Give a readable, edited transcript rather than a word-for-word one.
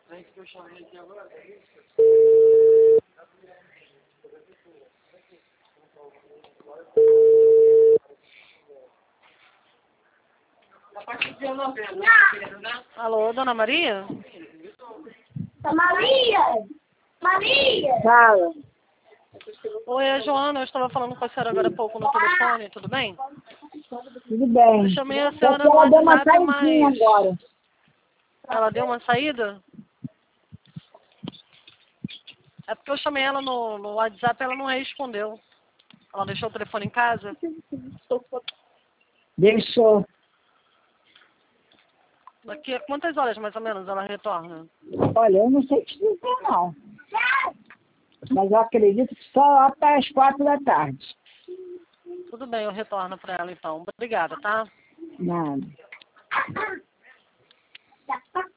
Alô, dona Maria? Maria! Maria! Fala. Oi, é a Joana, eu estava falando com a senhora agora há pouco no telefone, tudo bem? Tudo bem. Eu chamei a Porque senhora no ela deu uma WhatsApp, saidinha mas... agora. Ela deu uma saída? É porque eu chamei ela no WhatsApp e ela não respondeu. Ela deixou o telefone em casa? Deixou. Daqui a quantas horas mais ou menos ela retorna? Olha, eu não sei te dizer não. Mas eu acredito que só lá para as 4 da tarde. Tudo bem, eu retorno para ela então. Obrigada, tá? Nada.